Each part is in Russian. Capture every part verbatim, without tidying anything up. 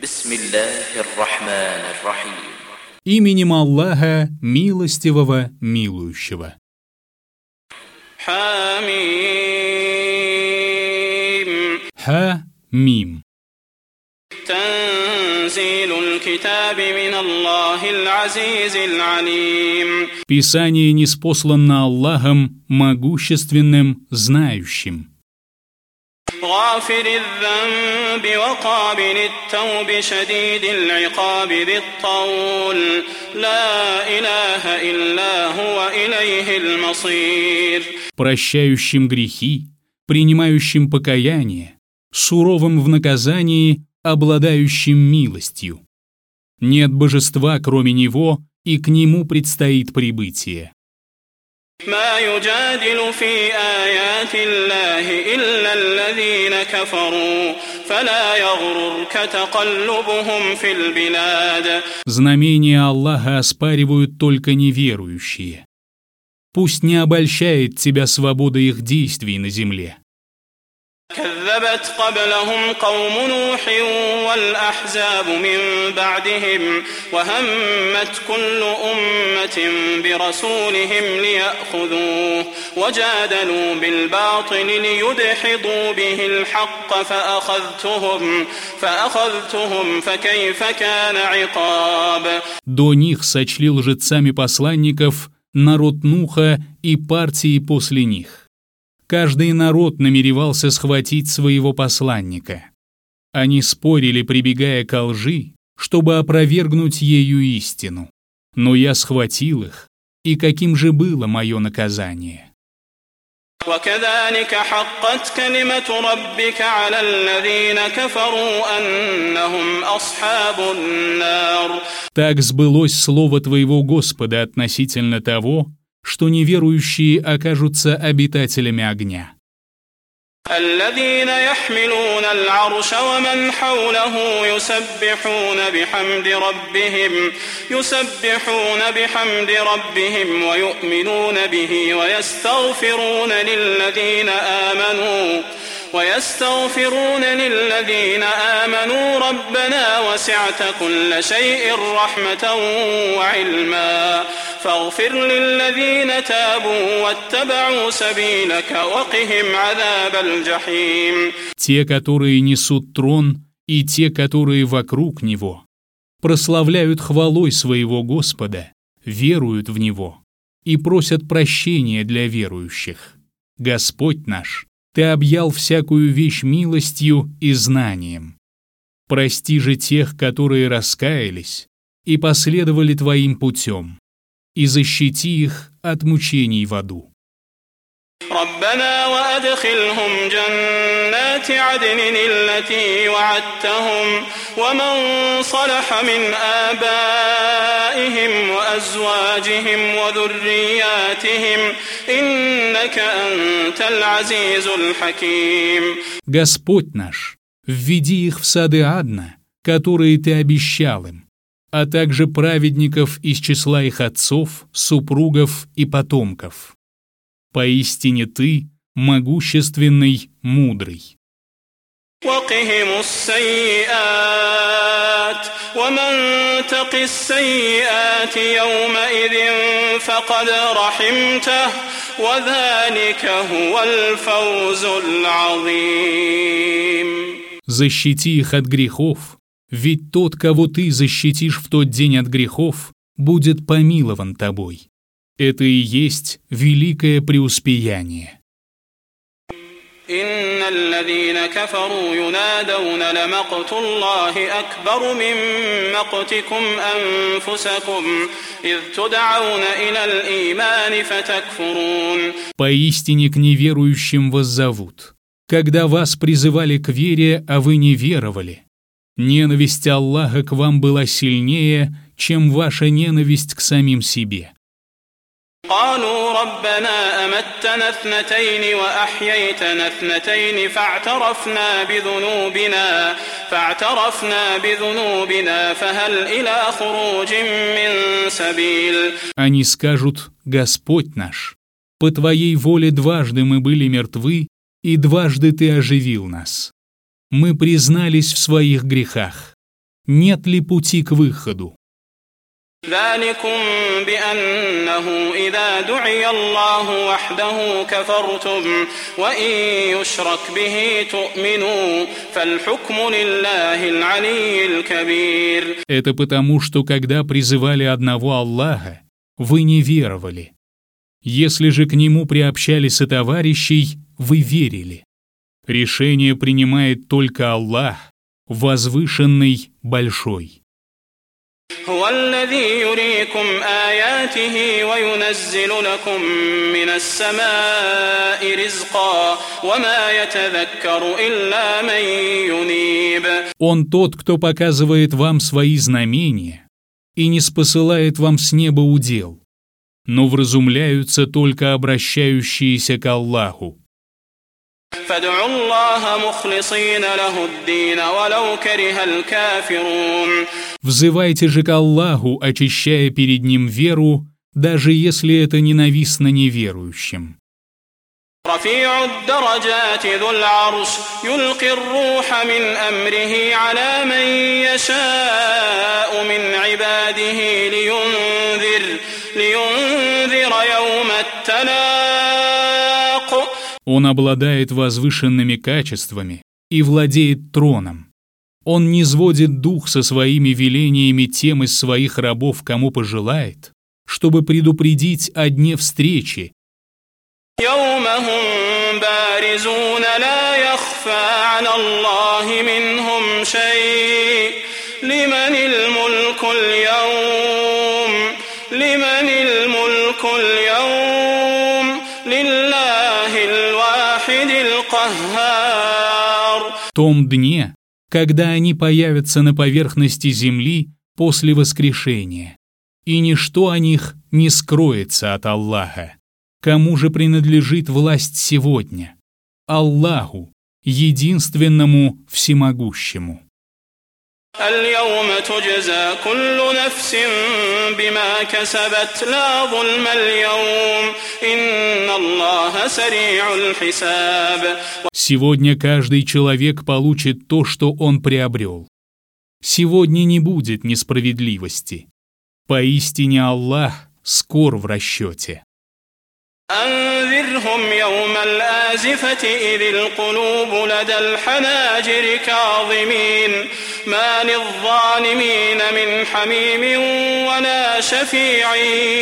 Бисмиллахир-рахманир-рахим. Именем Аллаха, милостивого, милующего. Хамим. Ха-мим. Танзилуль китаби мин Аллахил азизил алим. Писание ниспослано Аллахом, могущественным, знающим. غافر الذنب وقابل التوب شديد العقاب ذي الطول لا إله إلا هو إليه المصير. Прощающим грехи, принимающим покаяние, суровым в наказании, обладающим милостью. Нет божества, кроме Него, и к Нему предстоит прибытие. ما يجادل في آيات الله إلا الذين كفروا فلا يغررك تقلبهم في البلاد. Знамения Аллаха оспаривают только неверующие. Пусть не обольщает тебя свобода их действий на земле. كذبت قبلهم قوم نوح والأحزاب من بعدهم وهمت كل أمة برسولهم ليأخذوه وجادلوا بالباطل ليدحضوا به الحق فأخذتهم فأخذتهم فكيف كان عقاب. До них сочли лжецами посланников народ Нуха и партии после них. Каждый народ намеревался схватить своего посланника. Они спорили, прибегая ко лжи, чтобы опровергнуть ею истину. Но я схватил их, и каким же было мое наказание? وكذلك حقت كلمة ربك على الذين كفروا أنهم أصحاب النار. Так сбылось слово твоего Господа относительно того, что неверующие окажутся обитателями огня. الذين يحملون العرش ومن حوله يسبحون بحمد ربهم يسبحون بحمد ربهم ويؤمنون به ويستغفرون للذين آمنوا ويستغفرون للذين آمنوا ربنا وسعت كل شيء رحمة وعلما فاغفر للذين تابوا واتبعوا سبيلك وقهم عذاب الجحيم. Те, которые несут трон, и те, которые вокруг него, прославляют хвалой своего Господа, веруют в Него и просят прощения для верующих. Господь наш, Ты объял всякую вещь милостью и знанием. Прости же тех, которые раскаялись и последовали Твоим путем, и защити их от мучений в аду. ربنا وأدخلهم جنات عدن التي وعدتهم ومن صلح من آبائهم وأزواجهم وذرياتهم إنك أنت العزيز الحكيم. Господь наш, введи их в сады Адна, которые Ты обещал им, а также праведников из числа их отцов, супругов и потомков. Поистине Ты могущественный, мудрый. وقهم السيئات ومن تق السيئات يومئذ فقد رحمته وذلك هو الفوز العظيم. Защити их от грехов, ведь тот, кого Ты защитишь в тот день от грехов, будет помилован Тобой. Это и есть великое преуспеяние. إن الذين كفروا ينادون لمقت الله أكبر من مقتكم أنفسكم إذ تدعون إلى الإيمان فتكفرون. Поистине к неверующим воззовут, когда вас призывали к вере, а вы не веровали. Ненависть Аллаха к вам была сильнее, чем ваша ненависть к самим себе. قالوا ربنا أمتنا اثنتين وأحييتنا اثنتين فاعترفنا بذنوبنا فاعترفنا بذنوبنا فهل إلى خروج من سبيل. Они скажут: Господь наш, по Твоей воле дважды мы были мертвы, и дважды Ты оживил нас. Мы признались в своих грехах. нет ли пути к выходу. ذلكم بأنه إذا دعي الله وحده كفرتم وإن يشرك به تؤمنوا فالحكم لله العلي الكبير. Это потому, что когда призывали одного Аллаха, вы не веровали. Если же к нему приобщали сотоварищей, вы верили. Решение принимает только Аллах, возвышенный, большой. هو الذي يريكم آياته وينزل لكم من السماء رزقا وما يتذكر إلا من ينيب. Он тот, кто показывает вам свои знамения и не спосылает вам с неба удел, но вразумляются только обращающиеся к Аллаху. فادعوا الله مخلصين له الدين ولو كره الكافرون. Взывайте же к Аллаху, очищая перед Ним веру, даже если это ненавистно неверующим. رفيع الدرجات ذو العرش يلقي الروح من أمره على من يشاء من عباده لينذر لينذر يوم التلاق. Он обладает возвышенными качествами и владеет троном. Он низводит дух со своими велениями тем из своих рабов, кому пожелает, чтобы предупредить о дне встречи. يوم هم بارزون لا يخفى على الله منهم شيء لمن الملك اليوم لمن الملك اليوم لله الواحد القهار. В том дне, когда они появятся на поверхности земли после воскрешения, и ничто о них не скроется от Аллаха. Кому же принадлежит власть сегодня? Аллаху, единственному всемогущему. اليوم تجزى كل نفس بما كسبت لا ظلم اليوم إن الله سريع الحساب. Сегодня каждый человек получит то, что он приобрел. Сегодня не будет несправедливости. Поистине Аллах скор в расчете. أنذرهم يوم الآزفة إذ القلوب لدى الحناجر كاظمين ما للظالمين من حميم ولا شفيع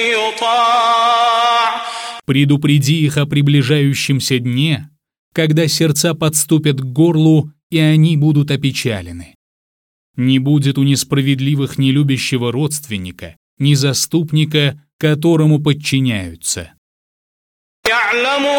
يطاع. Предупреди их о приближающемся дне, когда сердца подступят к горлу, и они будут опечалены. Не будет у несправедливых ни любящего родственника, ни заступника, которому подчиняются. يعلم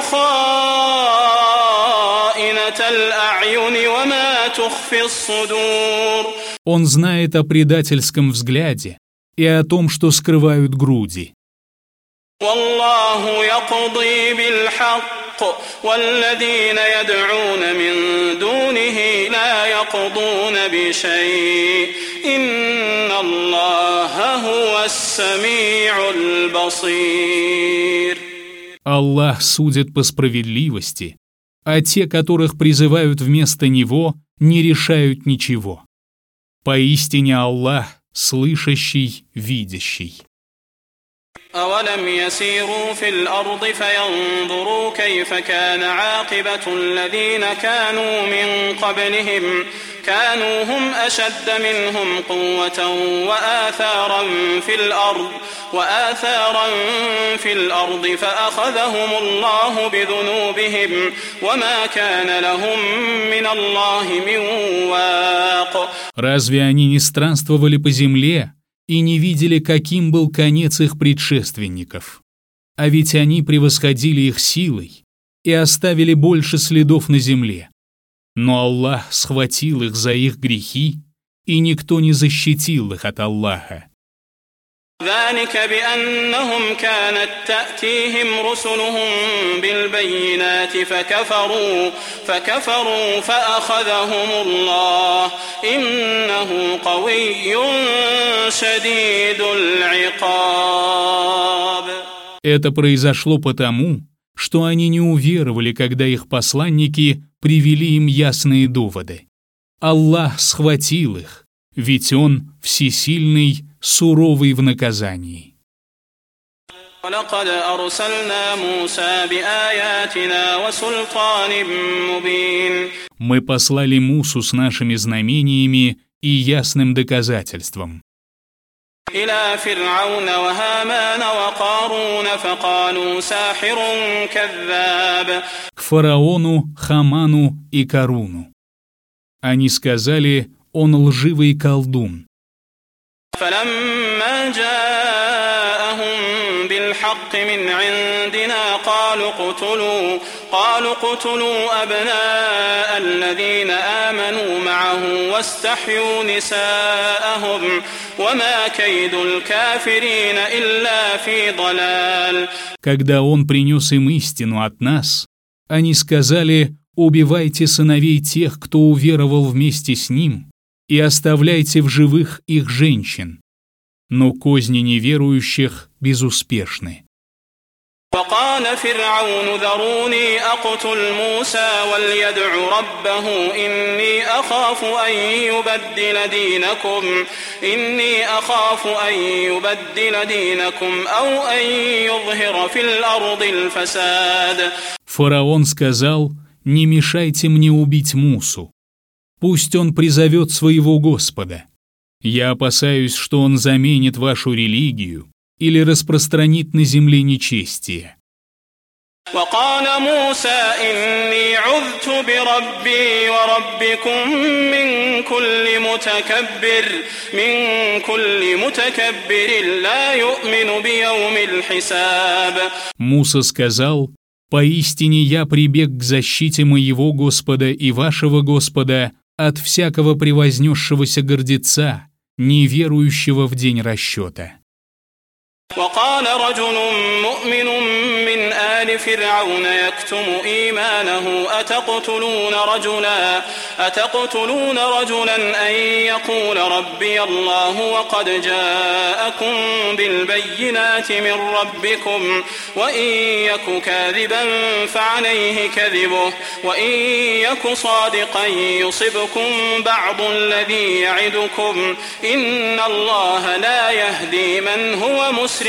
خائنة الأعين وما تخفي الصدور. Он знает о предательском взгляде и о том, что скрывают груди. والله يقضي بالحق والذين يدعون من دونه لا يقضون بشيء إن الله هو السميع البصير. Аллах судит по справедливости, а те, которых призывают вместо Него, не решают ничего. Поистине Аллах слышащий, видящий. أولم يسيروا في الأرض فينظروا كيف كان عاقبة الذين كانوا من قبلهم كانوا هم أشد منهم قوة وآثارا في الأرض وآثارا في الأرض فأخذهم الله بذنوبهم وما كان لهم من الله من واق. Разве они не странствовали по земле и не видели, каким был конец их предшественников? А ведь они превосходили их силой и оставили больше следов на земле. Но Аллах схватил их за их грехи, и никто не защитил их от Аллаха. ذلك بأنهم كانت تأتيهم رسلهم بالبينات فكفروا فكفروا فأخذهم الله إنه قوي شديد العقاب. Это произошло потому, что они не уверовали, когда их посланники привели им ясные доводы. Аллах схватил их, ведь Он всесильный, суровый в наказании. وَلَقَدْ أَرْسَلْنَا مُوسَى بِآيَاتِنَا وَسُلْطَانٍ مُبِينٍ. Мы послали Мусу с нашими знамениями и ясным доказательством. إِلَى فِرْعَوْنَ وَهَامَانَ وَقَارُونَ فَقَالُوا سَاحِرٌ كَذَّابٌ. К фараону, Хаману и Каруну. Они сказали: он лживый колдун. فَلَمَّا جَاءَهُم بالحق من عندنا قالوا اقتلوا قالوا اقتلوا أبناء الذين آمنوا معه واستحيوا نساءهم وما كيد الكافرين إلا في ضلال. Когда он принес им истину от нас, они сказали: убивайте сыновей тех, кто уверовал вместе с ним, и оставляйте в живых их женщин. Но козни неверующих безуспешны. وقال فرعون ذروني أقتل موسى وليدع ربه إني أخاف أن يبدل دينكم إني أخاف أن يبدل دينكم أو أن يظهر في الأرض الفساد. Фараон сказал: не мешайте мне убить Мусу. Пусть он призовет своего Господа. Я опасаюсь, что он заменит вашу религию или распространит на земле нечестие. وقال موسى إني عذت بربي وربكم من كل متكبر من كل متكبر لا يؤمن بيوم الحساب. Муса сказал: поистине я прибег к защите моего Господа и вашего Господа от всякого превознесшегося гордеца, неверующего в день расчета. وقال رجل مؤمن من آل فرعون يكتم إيمانه أتقتلون رجلا أتقتلون رجلا أن يقول ربي الله وقد جاءكم بالبينات من ربكم وإن يك كاذبا فعليه كذبه وإن يك صادقا يصبكم بعض الذي يعدكم إن الله لا يهدي من هو مسرف.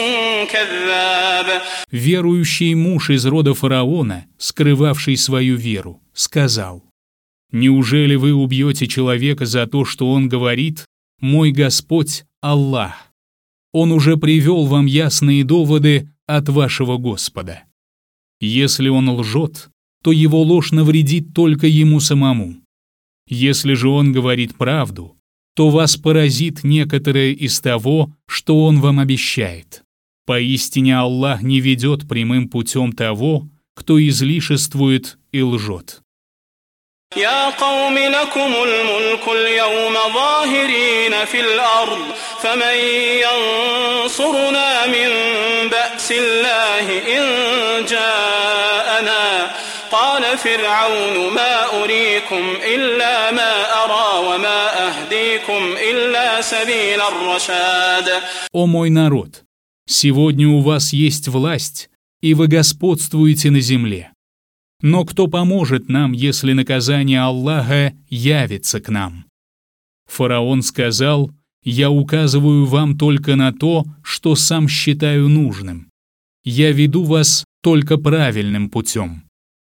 Верующий муж из рода фараона, скрывавший свою веру, сказал: «Неужели вы убьете человека за то, что он говорит: «Мой Господь – Аллах»? Он уже привел вам ясные доводы от вашего Господа. Если он лжет, то его ложь навредит только ему самому. Если же он говорит правду, то вас поразит некоторое из того, что Он вам обещает. Поистине Аллах не ведет прямым путем того, кто излишествует и лжет». يا قوم لكم الملك اليوم ظاهرين في الأرض فمن ينصرنا من بأس الله إن جاءنا قال فرعون ما أريكم إلا ما أرى وما أهديكم إلا سبيل الرشاد. «О мой народ, сегодня у вас есть власть, и вы господствуете на земле. Но кто поможет нам, если наказание Аллаха явится к нам?» Фараон сказал: «Я указываю вам только на то, что сам считаю нужным. Я веду вас только правильным путем».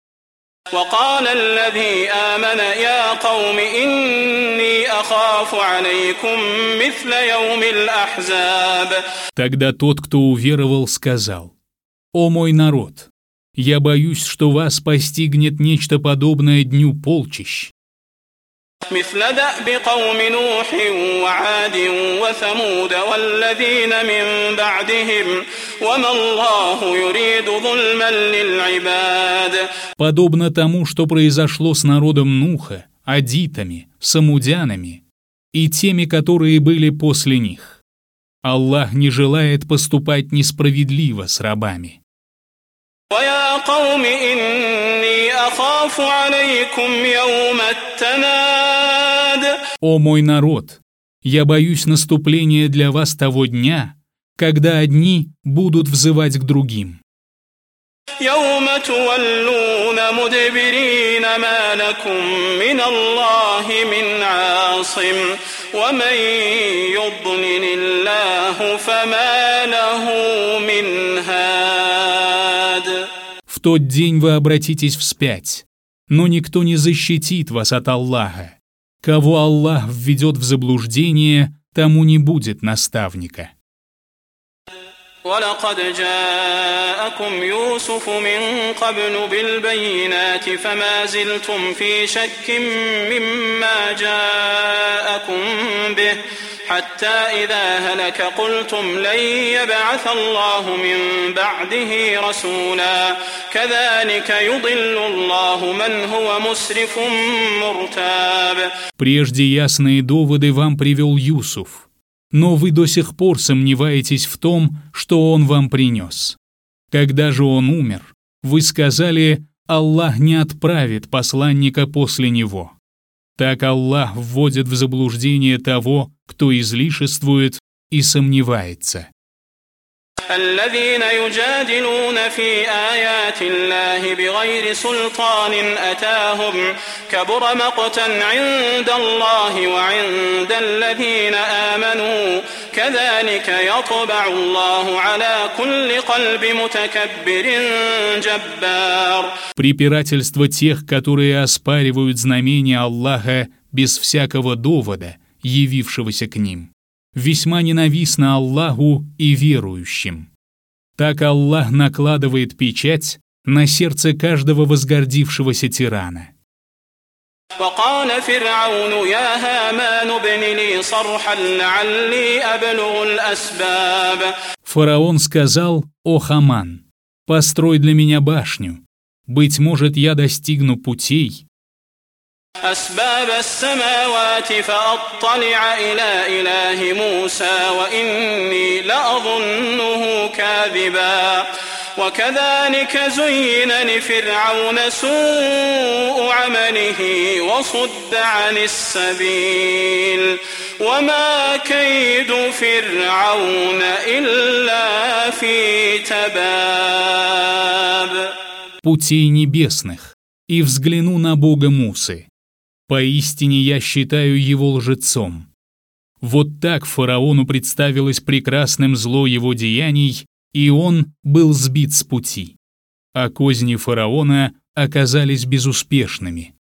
وقال الذي آمن يا قوم إني أخاف عليكم مثل يوم الأحزاب. Тогда тот, кто уверовал, сказал: «О мой народ, я боюсь, что вас постигнет нечто подобное дню полчищ». مثل دأب قوم نوح وعاد وثمود والذين من بعدهم وما الله يريد ظلما للعباد. Подобно тому, что произошло с народом Нуха, адитами, самудянами и теми, которые были после них. Аллах не желает поступать несправедливо с рабами. ويا قوم إني أخاف عليكم يوم التناد. О мой народ, я боюсь наступления для вас того дня, когда одни будут взывать к другим. يوم تولون مدبرين ما لكم من الله من عاصم ومن يضلل الله فما له من هاد. В тот день вы обратитесь вспять, но никто не защитит вас от Аллаха. Кого Аллах введет в заблуждение, тому не будет наставника. ولقد جاءكم يوسف من قبل بالبينات فما زلتم في شك مما جاءكم به حتى إذا هلك قلتم لن يبعث الله من بعده رسولا كذلك يضل الله من هو مسرف مرتاب. Прежде ясные доводы вам привел Юсуф, но вы до сих пор сомневаетесь в том, что он вам принес. Когда же он умер, вы сказали, Аллах не отправит посланника после него. Так Аллах вводит в заблуждение того, кто излишествует и сомневается. الذين يجادلون في آيات الله بغير سلطان أتاهم كبر مقتا عند الله وعند الذين آمنوا كذلك يطبع الله على كل قلب متكبر جبار. Препирательство тех, которые оспаривают знамения Аллаха без всякого довода, явившегося к ним, весьма ненавистно Аллаху и верующим. Так Аллах накладывает печать на сердце каждого возгордившегося тирана. وقال فرعون يا هامان ابن لي صرحا لعلي أبلغ الأسباب. Фараон сказал: «О Хаман, построй для меня башню, быть может, я достигну путей, أسباب السماوات فأطلع إلى إله موسى وإني لأظنه كاذبا وكذلك زين لفرعون سوء عمله وصد عن السبيل وما كيد فرعون إلا في تباب. Путей небесных, и взгляну на Бога Мусы. Поистине я считаю его лжецом». Вот так фараону представилось прекрасным зло его деяний, и он был сбит с пути. А козни фараона оказались безуспешными.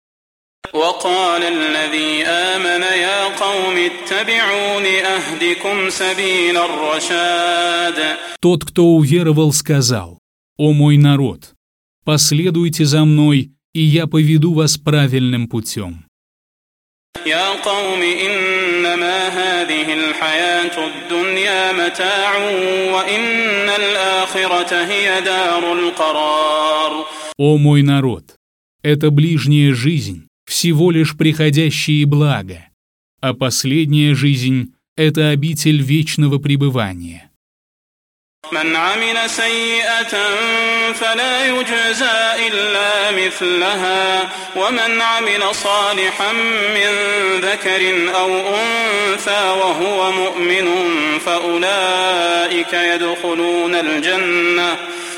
وقال الذي آمن يا قوم اتبعون أهدكم سبيل الرشاد. Тот, кто уверовал, сказал: «О мой народ, последуйте за мной, и я поведу вас правильным путем». يا قوم إنما هذه الحياة الدنيا متاع وإن الآخرة هي دار القرار. «О мой народ, это ближняя жизнь, всего лишь приходящие блага, а последняя жизнь — это обитель вечного пребывания». من عمل سيئة فلا يجزى إلا مثلها ومن عمل صالحا من ذكر أو أنثى وهو مؤمن فأولئك يدخلون الجنة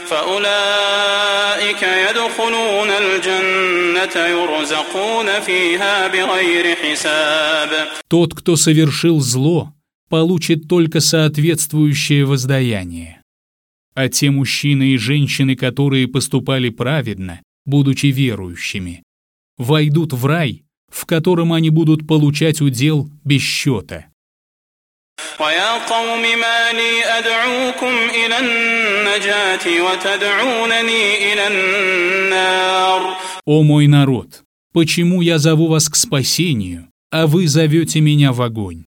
فأولئك يدخلون الجنة يرزقون فيها بغير حساب. Тот, кто совершил зло, получит только соответствующее воздаяние. А те мужчины и женщины, которые поступали праведно, будучи верующими, войдут в рай, в котором они будут получать удел без счета. وَيَا قَوْمِ مَا لِي أَدْعُوكُمْ إِلَى النَّجَاةِ وَتَدْعُونَنِي إِلَى النَّارِ. О мой народ, почему я зову вас к спасению, а вы зовете меня в огонь?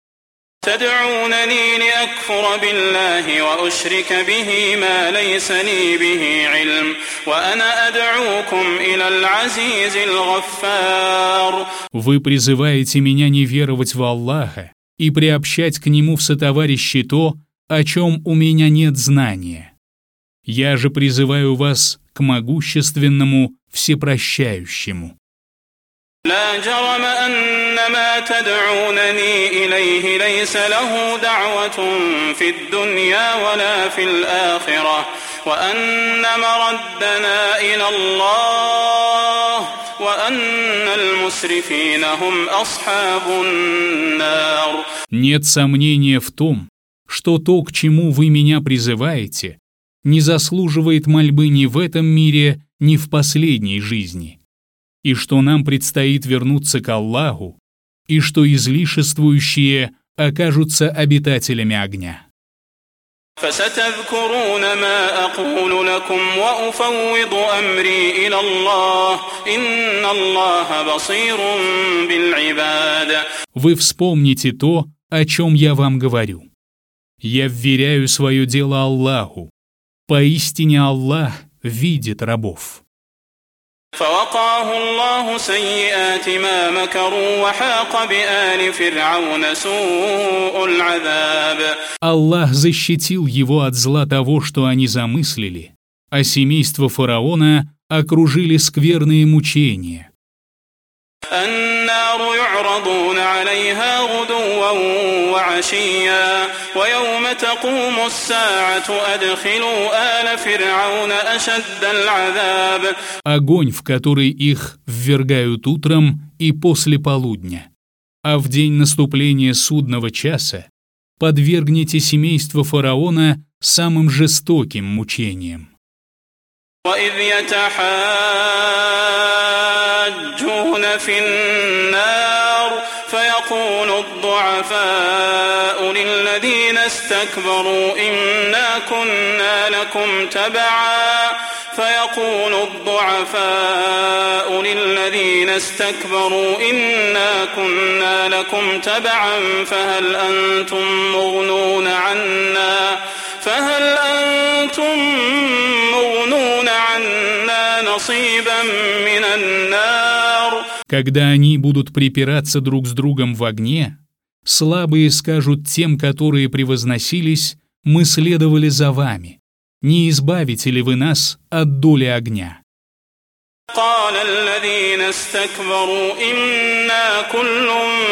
تدعونني لأكفر بالله وأشرك به ما ليس لي به علم وأنا أدعوكم إلى العزيز الغفار. Вы призываете меня не веровать в Аллаха и приобщать к Нему в сотоварищи то, о чем у меня нет знания. Я же призываю вас к могущественному, всепрощающему. لا جرم أن ما تدعونني إليه ليس له دعوة في الدنيا ولا في الآخرة وأن مردنا إلى الله وأن المسرفين هم أصحاب النار. Нет сомнения в том, что то, к чему вы меня призываете, не заслуживает мольбы ни в этом мире, ни в последней жизни, и что нам предстоит вернуться к Аллаху, и что излишествующие окажутся обитателями огня. فستذكرون ما أقول لكم وأفوض أمري إلى الله إن الله بصير بالعباد. Вы вспомните то, о чем я вам говорю. Я вверяю свое дело Аллаху. Поистине Аллах видит рабов. فوقاه الله سيئات ما مكروا وحاق بآل فرعون سوء العذاب. Аллах защитил его от зла того, что они замыслили, а семейство фараона окружили скверные мучения. النار يعرضون عليها غدوا وعشيا ويوم تقوم الساعة أدخلوا آل فرعون أشد العذاب. Огонь, в который их ввергают утром и после полудня, а в день наступления судного часа подвергните семейство фараона самым жестоким мучениям. وإذ يتحاجون في النار فيقول الضعفاء للذين استكبروا إنا كنا لكم تبعا فيقول الضعفاء للذين استكبروا إنا كنا لكم تبعا فهل أنتم مغنون عنا فهل أنتم مغنون عنا نصيبا من النار. Когда они будут припираться друг с другом в огне, слабые скажут тем, которые превозносились: мы следовали за вами. Не избавите ли вы нас от доли огня? قال الذين استكبروا إنا كل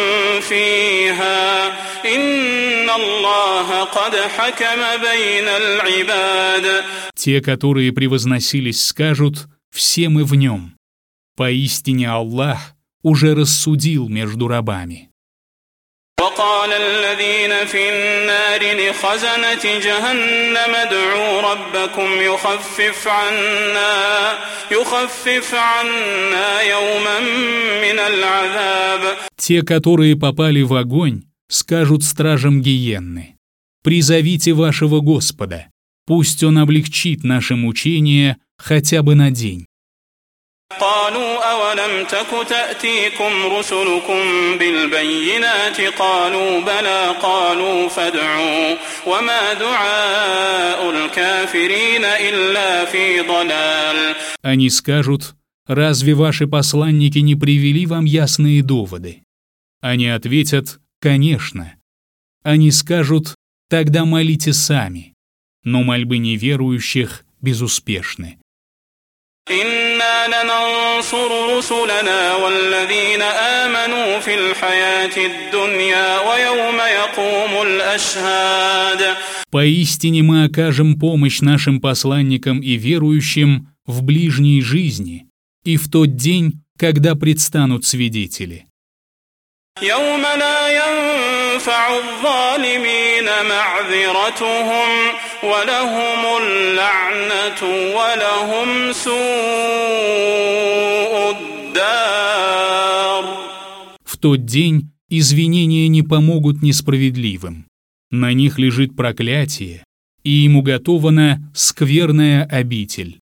فيها إن الله قد حكم بين العباد. Те, которые превозносились, скажут: все мы в нем. Поистине Аллах уже рассудил между рабами. وقال الذين في النار لخزنة جهنم ادعوا ربكم يخفف عنا يخفف عنا يوما من العذاب. Те, которые попали в огонь, скажут стражам гиенны: призовите вашего Господа, пусть Он облегчит наше мучение хотя бы на день. قالوا أولم تك تأتيكم رسلكم بالبينات قالوا بلى قالوا فادعوا وما دعاء الكافرين إلا في ضلال. Они скажут: разве ваши посланники не привели вам ясные доводы? Они ответят: конечно. Они скажут: тогда молите сами. Но мольбы неверующих безуспешны. إنا لننصر رسلنا والذين آمنوا في الحياة الدنيا ويوم يقوم الأشهاد. Поистине мы окажем помощь нашим посланникам и верующим в ближней жизни и в тот день, когда предстанут свидетели. يوم لا ينفع الظالمين معذرتهم ولهم اللعنة ولهم سوء الدار. В тот день извинения не помогут несправедливым. На них лежит проклятие, и им уготована скверная обитель.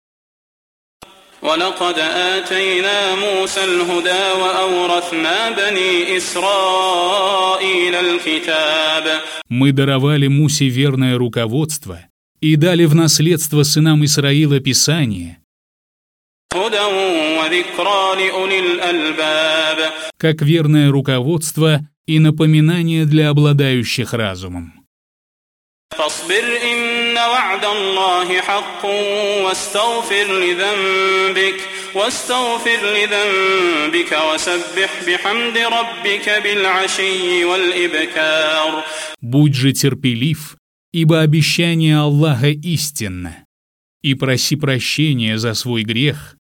ولقد آتينا موسى الهدى وأورثنا بني إسرائيل الكتاب. Мы даровали Мусе верное руководство и дали в наследство сынам Исраила Писание, هدى وذكرى لأولي الألباب. как верное руководство и напоминание для обладающих разумом. فاصبر إن وعد الله حق واستغفر لذنبك واستغفر لذنبك وسبح بحمد ربك بالعشي والإبكار. Будь же терпелив, ибо обещание Аллаха истинно, и проси прощения за свой грех,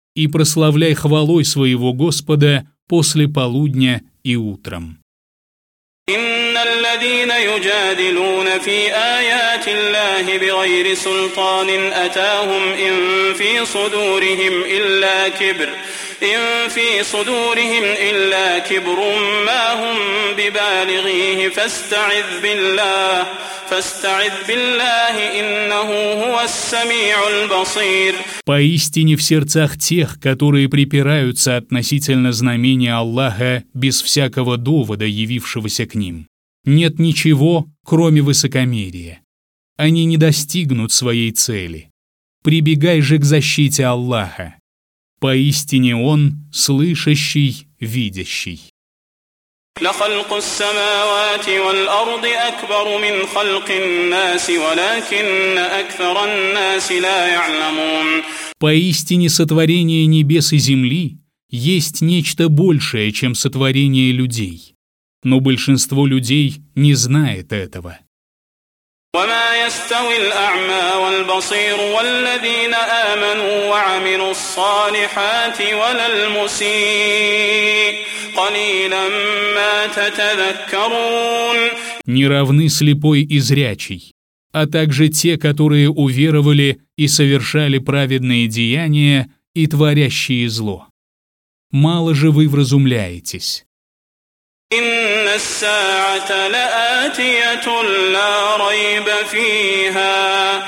и прославляй хвалой своего Господа после полудня и утром. إن الذين يجادلون في آيات الله بغير سلطان أتاهم إن في صدورهم إلا كبر إن في صدورهم إلا كبر ما هم ببالغيه فاستعذ بالله فاستعذ بالله إنه هو السميع البصير. Поистине в сердцах тех, которые припираются относительно знамения Аллаха без всякого довода, явившегося к ним, нет ничего, кроме высокомерия. Они не достигнут своей цели. Прибегай же к защите Аллаха. Поистине Он слышащий, видящий. لخلق السماوات والأرض أكبر من خلق الناس ولكن أكثر الناس لا يعلمون. Поистине сотворение небес и земли есть нечто большее, чем сотворение людей, но большинство людей не знает этого. وما يستوي الأعمى والبصير والذين آمنوا وعملوا الصالحات ولا المسيء قليلا ما تتذكرون. Не равны слепой и зрячий, а также те, которые уверовали и совершали праведные деяния и творящие зло. Мало же вы вразумляетесь. إن الساعة لآتية لا ريب فيها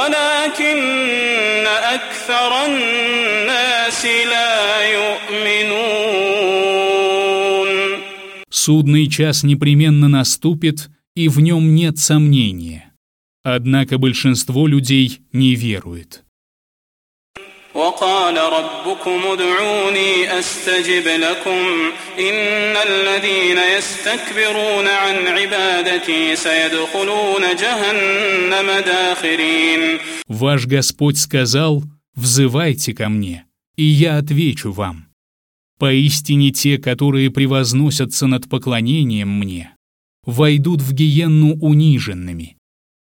ولكن أكثر الناس لا يؤمنون. Судный час непременно наступит, и в нем нет сомнения. Однако большинство людей не верует. وقال ربكم ادعوني أستجب لكم إن الذين يستكبرون عن عبادتي سيدخلون جهنم داخرين. Ваш Господь сказал: «Взывайте ко мне, и я отвечу вам». Поистине те, которые превозносятся над поклонением мне, войдут в гиенну униженными.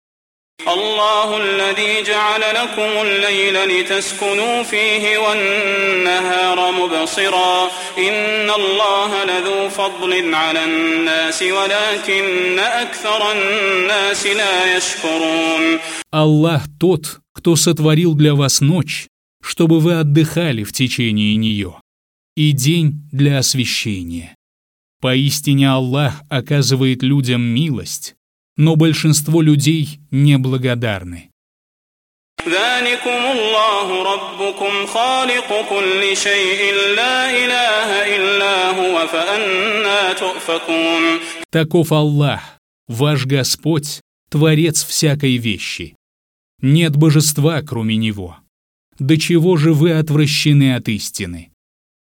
الله الذي جعل لكم الليل لتسكنوا فيه والنهار مبصرا إن الله لذو فضل على الناس ولكن أكثر الناس لا يشكرون. Аллах тот, кто сотворил для вас ночь, чтобы вы отдыхали в течение нее, и день для освещения. Поистине Аллах оказывает людям милость, но большинство людей неблагодарны. ذلكم الله ربكم خالق كل شيء لا إله إلا هو فأنى تؤفكون. Таков Аллах, ваш Господь, Творец всякой вещи. Нет божества, кроме Него. До чего же вы отвращены от истины?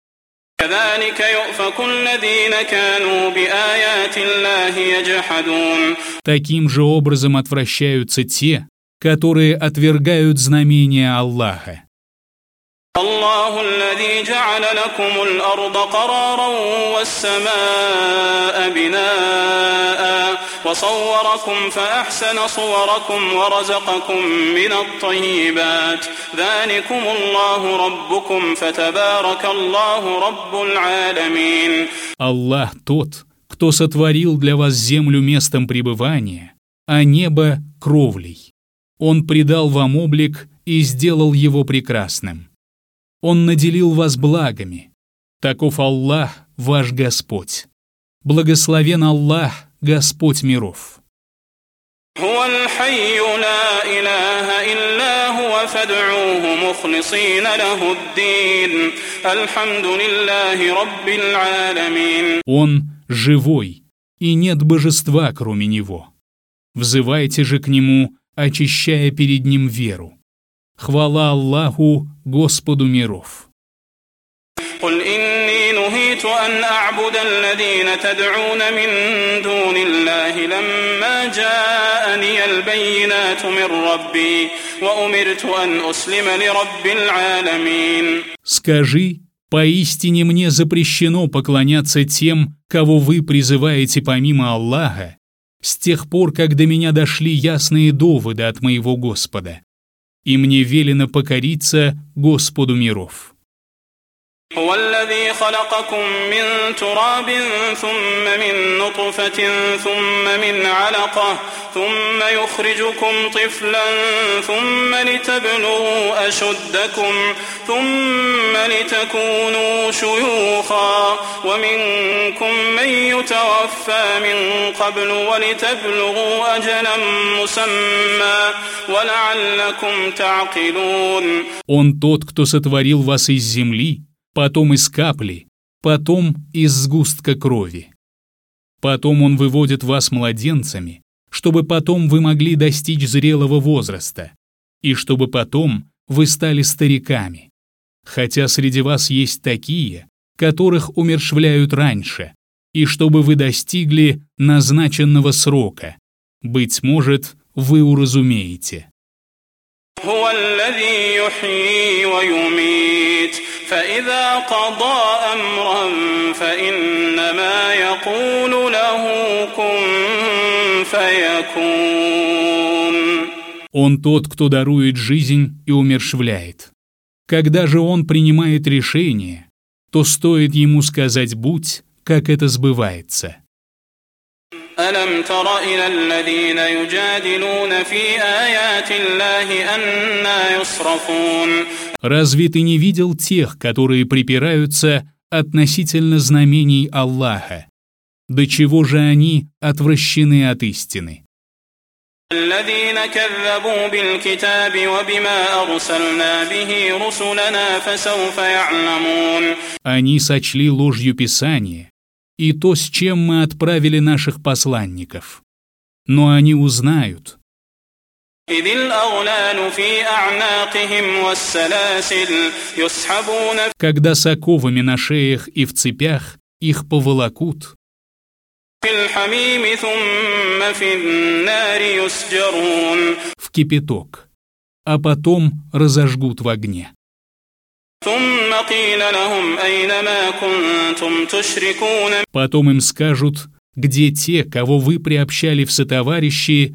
كذلك يؤفك الذين كانوا بآيات الله يجحدون. Таким же образом отвращаются те, которые отвергают знамения Аллаха. الله الذي جعل لكم الأرض قرارا والسماء بناء وصوركم فأحسن صوركم ورزقكم من الطيبات ذلكم الله ربكم فتبارك الله رب العالمين. Аллах тот, кто сотворил для вас землю местом пребывания, а небо — кровлей. Он придал вам облик и сделал его прекрасным. Он наделил вас благами. Таков Аллах, ваш Господь. Благословен Аллах, Господь миров. هو الحي لا إله إلا هو فادعوه مخلصين له الدين الحمد لله رب العالمين. Он живой, и нет божества, кроме Него. Взывайте же к Нему, очищая перед Ним веру. Хвала Аллаху, Господу миров. قل إني نهيت أن أعبد الذين تدعون من دون الله لما جاءني البينات من ربي وأمرت أن أسلم لرب العالمين. Скажи: поистине мне запрещено поклоняться тем, кого вы призываете помимо Аллаха, с тех пор, как до меня дошли ясные доводы от моего Господа, и мне велено покориться Господу миров. هو الذي خلقكم من تراب ثم من نطفة ثم من علقة ثم يخرجكم طفلا ثم لتبلغوا أشدكم ثم لتكونوا شيوخا ومنكم من يتوفى من قبل ولتبلغوا أجلا مسمى ولعلكم تعقلون. Он тот, кто сотворил вас из земли, потом из капли, потом из сгустка крови. Потом Он выводит вас младенцами, чтобы потом вы могли достичь зрелого возраста, и чтобы потом вы стали стариками. Хотя среди вас есть такие, которых умерщвляют раньше, и чтобы вы достигли назначенного срока. Быть может, вы уразумеете. هو الذي يحيي ويميت فإذا قضى أمرا فإنما يقول له كن فيكون. Он тот, кто дарует жизнь и умерщвляет. Когда же он принимает решение, то стоит ему сказать «будь», как это сбывается. ألم تر إلى الذين يجادلون في آيات الله أنى يصرفون. Разве ты не видел тех, которые припираются относительно знамений Аллаха? До чего же они отвращены от истины? الذين كذبوا بالكتاب وبما أرسلنا به رسلنا فسوف يعلمون. Они сочли ложью Писание и то, с чем мы отправили наших посланников. Но они узнают. إذ الأغلال في أعناقهم والسلاسل يسحبون. Когда с оковами на шеях и в цепях их поволокут. في الحميم ثم في النار يسجرون. В кипяток, а потом разожгут в огне. ثم قيل لهم أين ما كنتم تشركون. Потом им скажут, где те, кого вы приобщали в сотоварищи,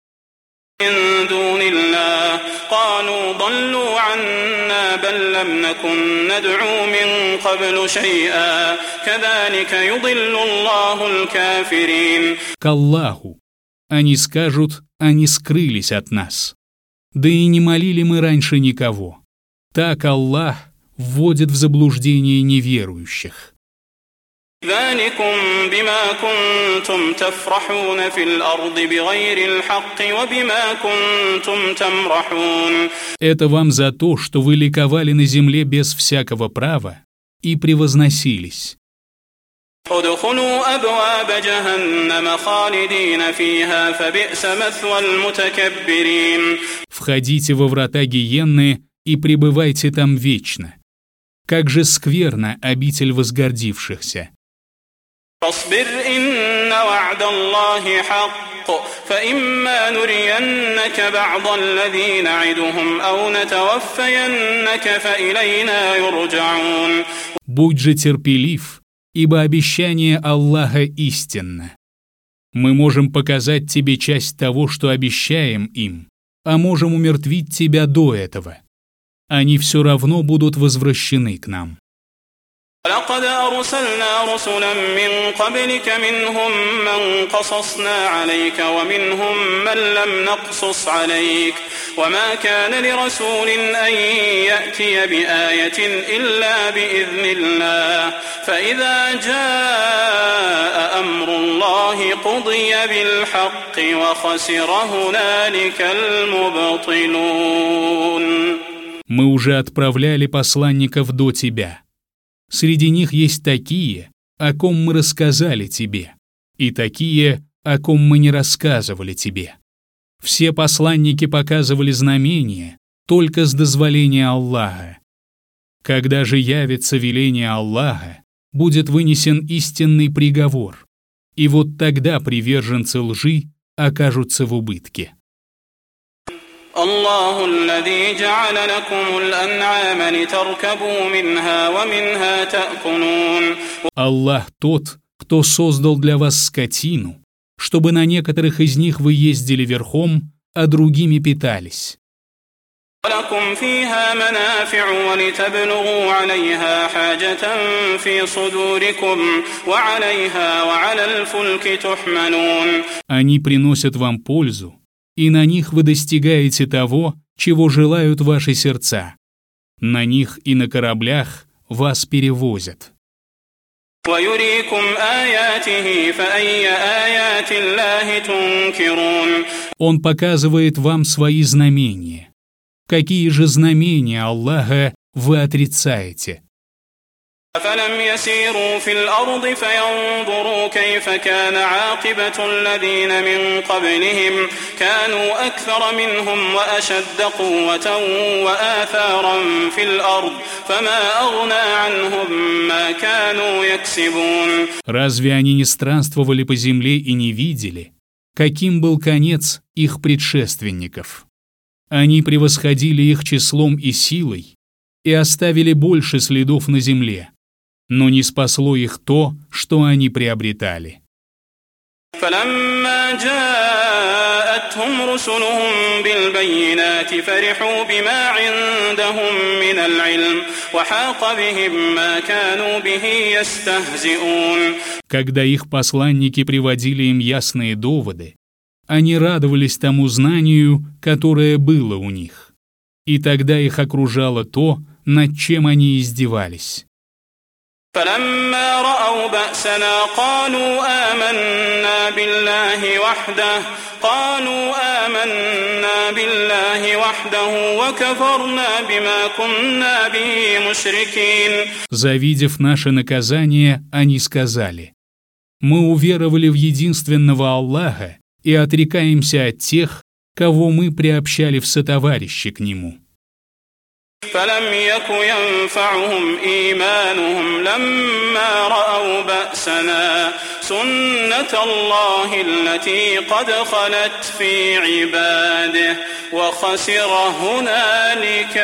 من دون الله قالوا ضلوا عنا بل لم نكن ندعو من قبل شيئا كذلك يضل الله الكافرين. к Аллаху. Они скажут, они скрылись от нас. Да и не молили мы раньше никого. Так Аллах вводит в заблуждение неверующих. ذلكم بما كنتم تفرحون في الأرض بغير الحق وبما كنتم تمرحون. Это вам за то, что вы ликовали на земле без всякого права и превозносились. ادخلوا أبواب جهنم خالدين فيها فبئس مثوى المتكبرين. Входите во врата гиенны и пребывайте там вечно. Как же скверна обитель возгордившихся. فاصبر إن وعد الله حق فإما نرينك بعض الذي نعدهم أو نتوفينك فإلينا يرجعون. Будь же терпелив, ибо обещание Аллаха истинно. Мы можем показать тебе часть того, что обещаем им, а можем умертвить тебя до этого. Они все равно будут возвращены к нам. لقد أرسلنا رسلا من قبلك منهم من قصصنا عليك ومنهم من لم نقصص عليك وما كان لرسول أن يأتي بآية إلا بإذن الله فإذا جاء أمر الله قضي بالحق وخسر هنالك المبطلون. Мы уже отправляли посланников до тебя. Среди них есть такие, о ком мы рассказали тебе, и такие, о ком мы не рассказывали тебе. Все посланники показывали знамения только с дозволения Аллаха. Когда же явится веление Аллаха, будет вынесен истинный приговор, и вот тогда приверженцы лжи окажутся в убытке. الله الذي جعل لكم الأنعام لتركبوا منها ومنها تأكلون. Аллах тот, кто создал для вас скотину, чтобы на некоторых из них вы ездили верхом, а другими питались. ولكم فيها منافع ولتبلغوا عليها حاجة في صدوركم وعليها وعلى الفلك تحملون. Они приносят вам пользу, и на них вы достигаете того, чего желают ваши сердца. На них и на кораблях вас перевозят. ويريكم آياته فأي آيات الله تنكرون. Он показывает вам свои знамения. Какие же знамения Аллаха вы отрицаете? أفلم يسيروا في الأرض فينظروا كيف كان عاقبة الذين من قبلهم كانوا أكثر منهم وأشد قوة وآثارا في الأرض فما أغنى عنهم ما كانوا يكسبون. Разве они не странствовали по земле и не видели, каким был конец их предшественников? Они превосходили их числом и силой и оставили больше следов на земле, но не спасло их то, что они приобретали. فلما جاءتهم رسلهم بالبينات فرحوا بما عندهم من العلم وحاق بهم ما كانوا به يستهزئون. Когда их посланники приводили им ясные доводы, они радовались тому знанию, которое было у них, и тогда их окружало то, над чем они издевались. فلما رأوا بأسنا قالوا آمنا بالله وحده قالوا آمنا بالله وحده وكفرنا بما كنا به مشركين. Завидев наше наказание, они сказали: «Мы уверовали в единственного Аллаха и отрекаемся от тех, кого мы приобщали в сотоварищи к Нему». فلم يك ينفعهم إيمانهم لما رأوا بأسنا سنة الله التي قد خلت في عباده وخسر هنالك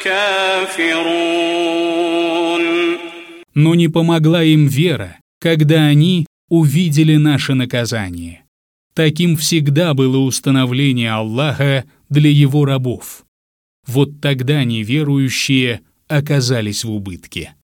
الكافرون. Но не помогла им вера, когда они увидели наше наказание. Таким всегда было установление Аллаха для Его рабов. Вот тогда неверующие оказались в убытке.